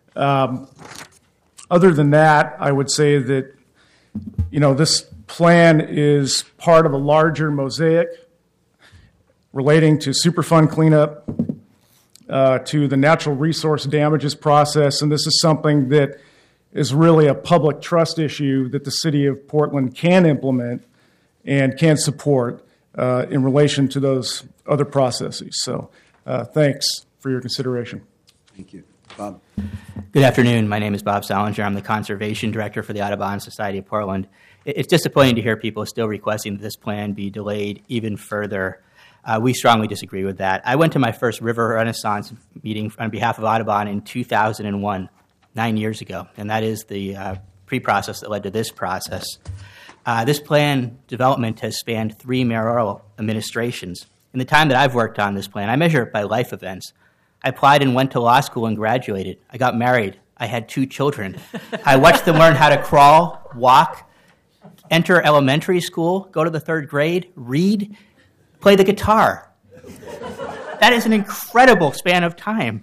Other than that, I would say that, this plan is part of a larger mosaic relating to Superfund cleanup, to the natural resource damages process, and this is something that is really a public trust issue that the city of Portland can implement and can support in relation to those other processes. So thanks for your consideration. Thank you. Bob. Good afternoon. My name is Bob Salinger. I'm the Conservation Director for the Audubon Society of Portland. It's disappointing to hear people still requesting that this plan be delayed even further. We strongly disagree with that. I went to my first River Renaissance meeting on behalf of Audubon in 2001, 9 years ago, and that is the pre-process that led to this process. This plan development has spanned 3 mayoral administrations. In the time that I've worked on this plan, I measure it by life events. I applied and went to law school and graduated. I got married. I had 2 children. I watched them learn how to crawl, walk, enter elementary school, go to the 3rd grade, read, play the guitar. That is an incredible span of time.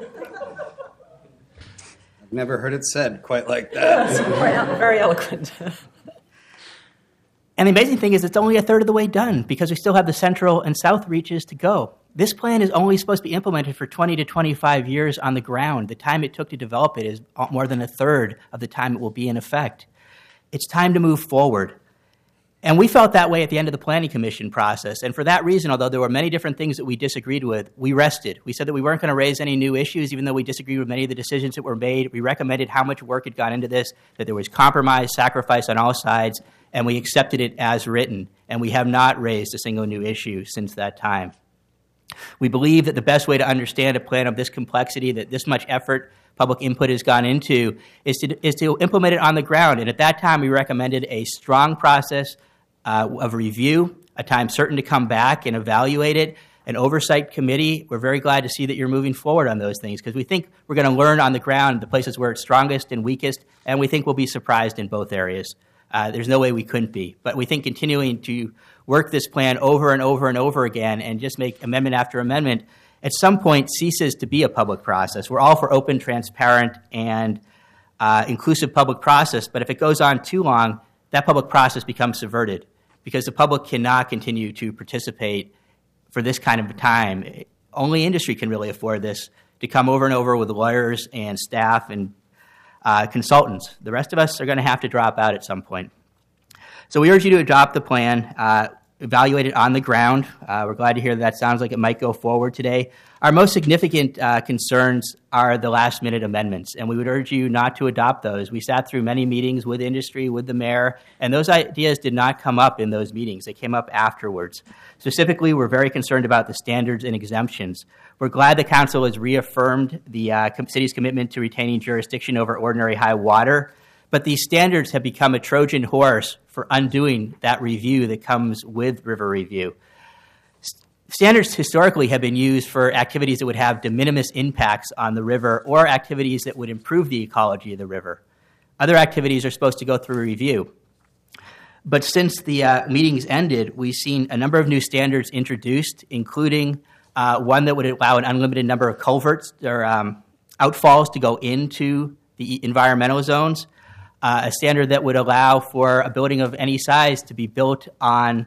I've never heard it said quite like that. Very eloquent. And the amazing thing is it's only a third of the way done because we still have the central and south reaches to go. This plan is only supposed to be implemented for 20 to 25 years on the ground. The time it took to develop it is more than a third of the time it will be in effect. It's time to move forward. And we felt that way at the end of the Planning Commission process. And for that reason, although there were many different things that we disagreed with, we rested. We said that we weren't going to raise any new issues, even though we disagreed with many of the decisions that were made. We recommended how much work had gone into this, that there was compromise, sacrifice on all sides, and we accepted it as written. And we have not raised a single new issue since that time. We believe that the best way to understand a plan of this complexity, that this much effort, public input has gone into, is to implement it on the ground. And at that time, we recommended a strong process of review, a time certain to come back and evaluate it, an oversight committee. We're very glad to see that you're moving forward on those things because we think we're going to learn on the ground the places where it's strongest and weakest, and we think we'll be surprised in both areas. There's no way we couldn't be. But we think continuing to work this plan over and over and over again and just make amendment after amendment at some point ceases to be a public process. We're all for open, transparent, and inclusive public process, but if it goes on too long, that public process becomes subverted because the public cannot continue to participate for this kind of time. Only industry can really afford this, to come over and over with lawyers and staff and consultants. The rest of us are going to have to drop out at some point. So we urge you to adopt the plan, evaluate it on the ground. We're glad to hear that sounds like it might go forward today. Our most significant concerns are the last-minute amendments, and we would urge you not to adopt those. We sat through many meetings with industry, with the mayor, and those ideas did not come up in those meetings. They came up afterwards. Specifically, we're very concerned about the standards and exemptions. We're glad the council has reaffirmed the city's commitment to retaining jurisdiction over ordinary high water, but these standards have become a Trojan horse for undoing that review that comes with river review. Standards historically have been used for activities that would have de minimis impacts on the river or activities that would improve the ecology of the river. Other activities are supposed to go through review. But since the meetings ended, we've seen a number of new standards introduced, including one that would allow an unlimited number of culverts or outfalls to go into the environmental zones, a standard that would allow for a building of any size to be built on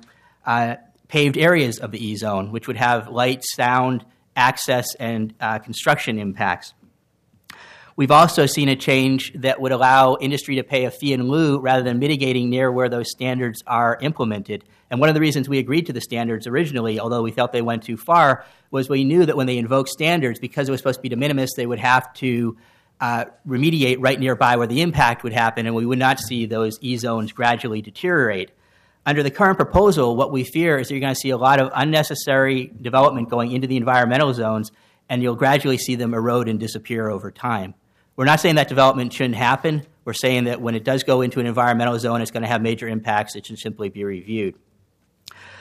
paved areas of the E-zone, which would have light, sound, access, and construction impacts. We've also seen a change that would allow industry to pay a fee in lieu rather than mitigating near where those standards are implemented. And one of the reasons we agreed to the standards originally, although we felt they went too far, was we knew that when they invoked standards, because it was supposed to be de minimis, they would have to remediate right nearby where the impact would happen, and we would not see those E-zones gradually deteriorate. Under the current proposal, what we fear is that you're going to see a lot of unnecessary development going into the environmental zones, and you'll gradually see them erode and disappear over time. We're not saying that development shouldn't happen. We're saying that when it does go into an environmental zone, it's going to have major impacts. It should simply be reviewed.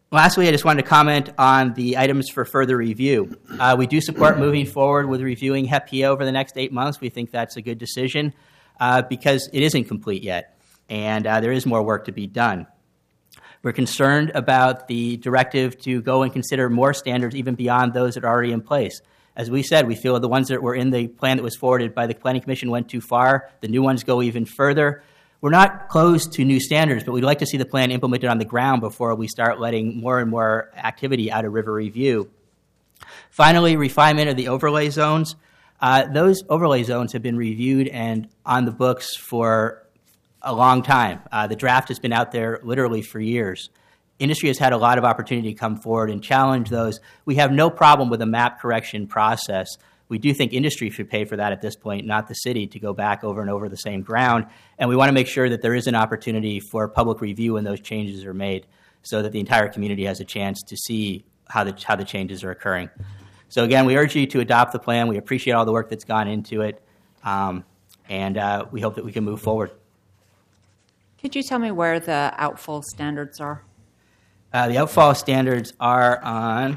Lastly, I just wanted to comment on the items for further review. We do support moving forward with reviewing HEPIA over the next 8 months. We think that's a good decision because it isn't complete yet, and there is more work to be done. We're concerned about the directive to go and consider more standards even beyond those that are already in place. As we said, we feel the ones that were in the plan that was forwarded by the Planning Commission went too far. The new ones go even further. We're not closed to new standards, but we'd like to see the plan implemented on the ground before we start letting more and more activity out of river review. Finally, refinement of the overlay zones. Those overlay zones have been reviewed and on the books for a long time. The draft has been out there literally for years. Industry has had a lot of opportunity to come forward and challenge those. We have no problem with a map correction process. We do think industry should pay for that at this point, not the city, to go back over and over the same ground. And we want to make sure that there is an opportunity for public review when those changes are made so that the entire community has a chance to see how the changes are occurring. So again, we urge you to adopt the plan. We appreciate all the work that's gone into it, and we hope that we can move forward. Could you tell me where the outfall standards are? The outfall standards are on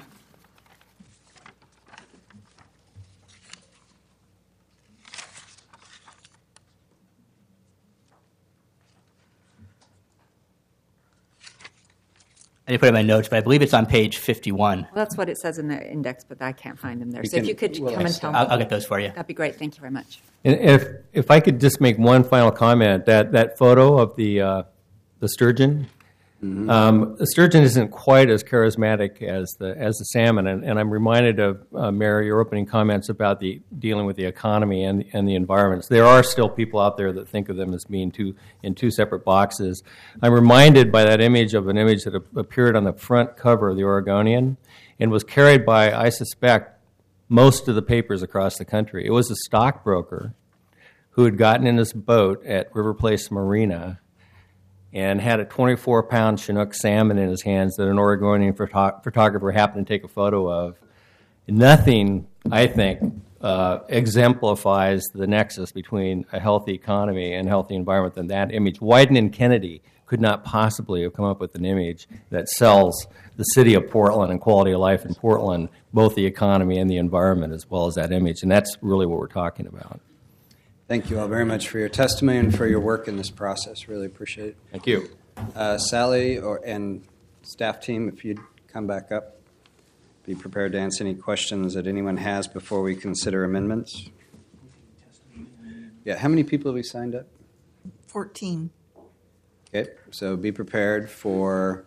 I didn't put it in my notes, but I believe it's on page 51. Well, that's what it says in the index, but I can't find them there. So if you could come and tell me. I'll get those for you. That'd be great. Thank you very much. And if I could just make one final comment, that photo of the sturgeon, the sturgeon isn't quite as charismatic as the salmon, and I'm reminded of Mayor, your opening comments about dealing with the economy and the environments. There are still people out there that think of them as being in two separate boxes. I'm reminded by that image of an image that appeared on the front cover of the Oregonian and was carried by, I suspect, most of the papers across the country. It was a stockbroker who had gotten in his boat at River Place Marina and had a 24-pound Chinook salmon in his hands that an Oregonian photographer happened to take a photo of. Nothing, I think, exemplifies the nexus between a healthy economy and healthy environment than that image. Wyden and Kennedy could not possibly have come up with an image that sells the city of Portland and quality of life in Portland, both the economy and the environment, as well as that image. And that's really what we're talking about. Thank you all very much for your testimony and for your work in this process. Really appreciate it. Thank you. Sally and staff team, if you'd come back up, be prepared to answer any questions that anyone has before we consider amendments. Yeah, how many people have we signed up? 14. Okay, so be prepared for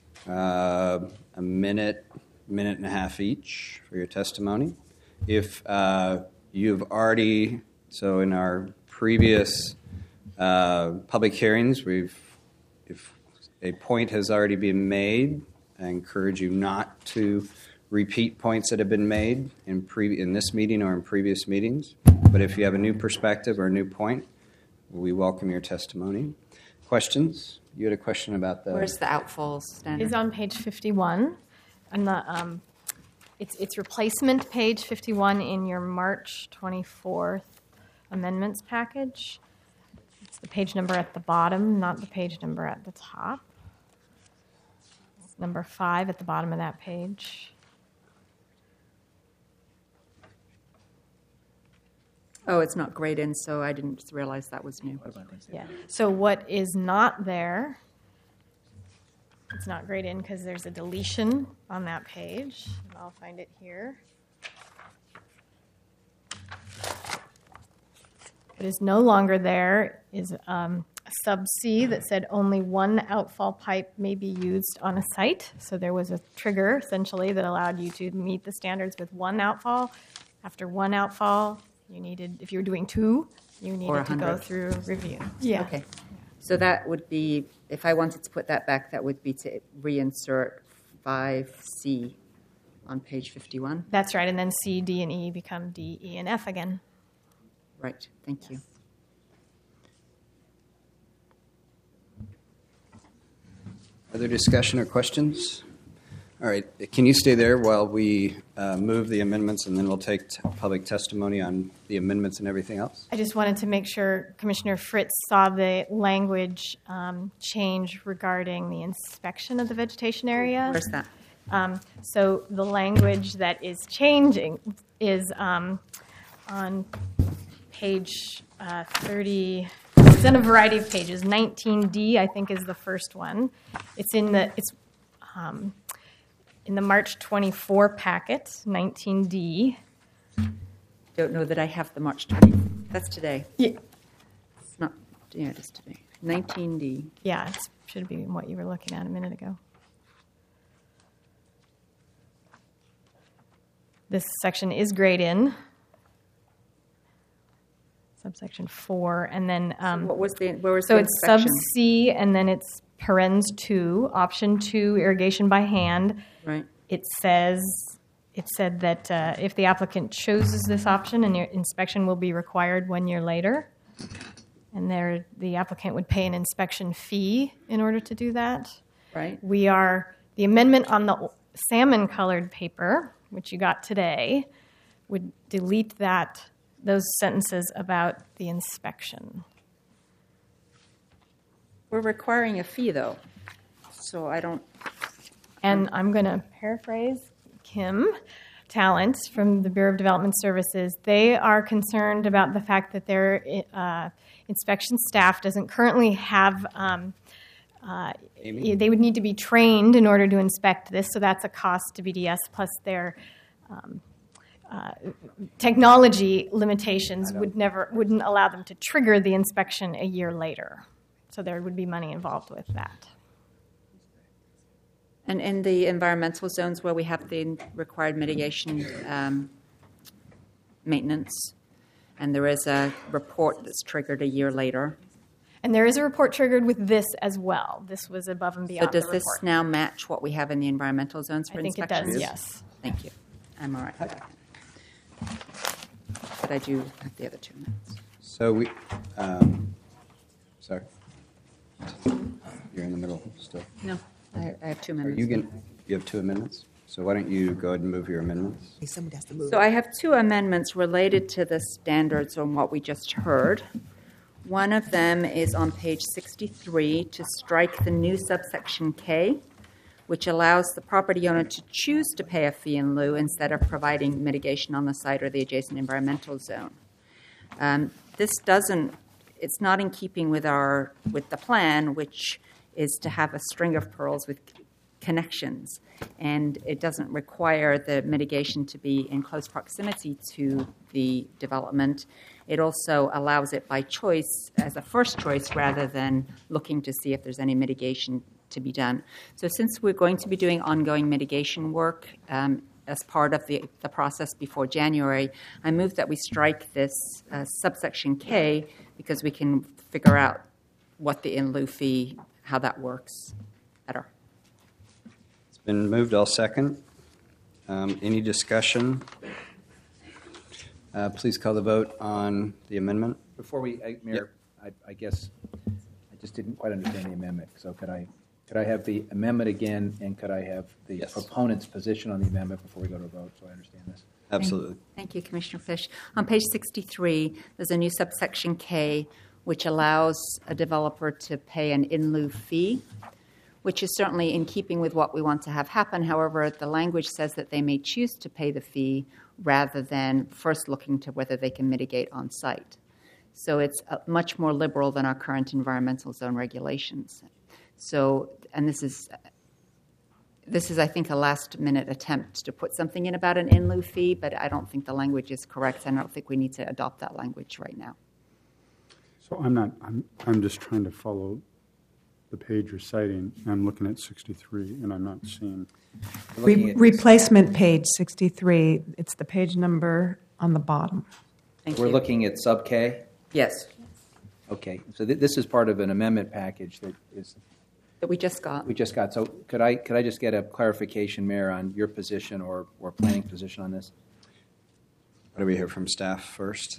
a minute and a half each for your testimony. If you've already... So in our previous public hearings, if a point has already been made, I encourage you not to repeat points that have been made in this meeting or in previous meetings. But if you have a new perspective or a new point, we welcome your testimony. Questions? You had a question about the... Where's the outfall standard? It's on page 51. And the it's replacement page 51 in your March 24th amendments package. It's the page number at the bottom, not the page number at the top. It's number 5 at the bottom of that page. Oh, it's not grayed in, so I didn't realize that was new. Yeah. So what is not there, it's not grayed in because there's a deletion on that page. I'll find it here. What is no longer there is a sub C that said only one outfall pipe may be used on a site. So there was a trigger, essentially, that allowed you to meet the standards with one outfall. After one outfall, you needed, if you were doing 2, you needed to go through review. Yeah. Okay. So that would be, if I wanted to put that back, that would be to reinsert 5C on page 51. That's right. And then C, D, and E become D, E, and F again. Right. Thank you. Other discussion or questions? All right, can you stay there while we move the amendments, and then we'll take public testimony on the amendments and everything else? I just wanted to make sure Commissioner Fritz saw the language change regarding the inspection of the vegetation area. Where's that? So the language that is changing is on page 30. It's in a variety of pages. 19D, I think, is the first one. It's in the March 24 packet, 19D. Don't know that I have the March 20. That's today. Yeah. It's not. Yeah, it is today. 19D. Yeah, it should be what you were looking at a minute ago. This section is grayed in. Subsection 4, and then what was the? Where was so the it's sub inspection? C, and then it's parens 2, option 2, irrigation by hand. Right. It said that if the applicant chooses this option, an inspection will be required 1 year later, and the applicant would pay an inspection fee in order to do that. Right. The amendment on the salmon-colored paper, which you got today, would delete those sentences about the inspection. We're requiring a fee, though, so I don't. And I'm going to paraphrase Kim Talent from the Bureau of Development Services. They are concerned about the fact that their inspection staff doesn't currently have. They would need to be trained in order to inspect this, so that's a cost to BDS, plus their technology limitations wouldn't allow them to trigger the inspection a year later. So there would be money involved with that. And in the environmental zones where we have the required mitigation maintenance, and there is a report that's triggered a year later. And there is a report triggered with this as well. This was above and beyond So does the this report. now match what we have in the environmental zones for I think inspections? it does, yes. Thank you. I'm all right with that. But I do have the other 2 minutes. So we, sorry, you're in the middle still. No, I have 2 Are minutes. you have 2 amendments? So why don't you go ahead and move your amendments? Somebody has to move. So I have 2 amendments related to the standards on what we just heard. One of them is on page 63 to strike the new subsection K, which allows the property owner to choose to pay a fee in lieu instead of providing mitigation on the site or the adjacent environmental zone. It's not in keeping with the plan, which is to have a string of pearls with connections, and it doesn't require the mitigation to be in close proximity to the development. It also allows it by choice as a first choice rather than looking to see if there's any mitigation to be done. So since we're going to be doing ongoing mitigation work as part of the process before January, I move that we strike this subsection K because we can figure out what the in lieu fee, how that works better. It's been moved. I'll second. Any discussion? Please call the vote on the amendment. Before Mayor, I guess I just didn't quite understand the amendment. So could I have the amendment again, and could I have the proponent's position on the amendment before we go to a vote, so I understand this? Absolutely. Thank you, Commissioner Fish. On page 63, there's a new subsection K, which allows a developer to pay an in lieu fee, which is certainly in keeping with what we want to have happen. However, the language says that they may choose to pay the fee rather than first looking to whether they can mitigate on site. So it's much more liberal than our current environmental zone regulations. So, and this is, I think, a last-minute attempt to put something in about an in lieu fee, but I don't think the language is correct. I don't think we need to adopt that language right now. So I'm just trying to follow the page you're citing. I'm looking at 63, and I'm not seeing. Replacement page 63. It's the page number on the bottom. We're looking at sub K? Yes. Okay. So this is part of an amendment package that we just got. So could I just get a clarification, Mayor, on your position or planning position on this? What do we hear from staff first?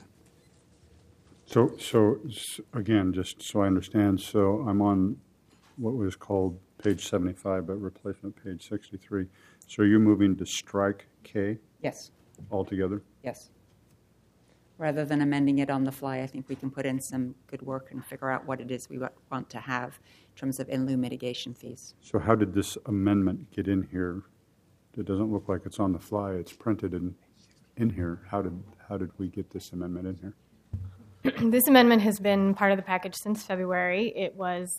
So again, just so I understand, so I'm on what was called page 75, but replacement page 63. So you're moving to strike K Yes, altogether? yes. Rather than amending it on the fly, I think we can put in some good work and figure out what it is we want to have in terms of in lieu mitigation fees. So how did this amendment get in here? It doesn't look like it's on the fly. It's printed in here. How did we get this amendment in here? This amendment has been part of the package since February. It was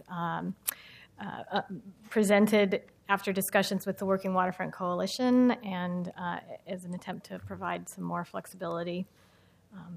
presented after discussions with the Working Waterfront Coalition and as an attempt to provide some more flexibility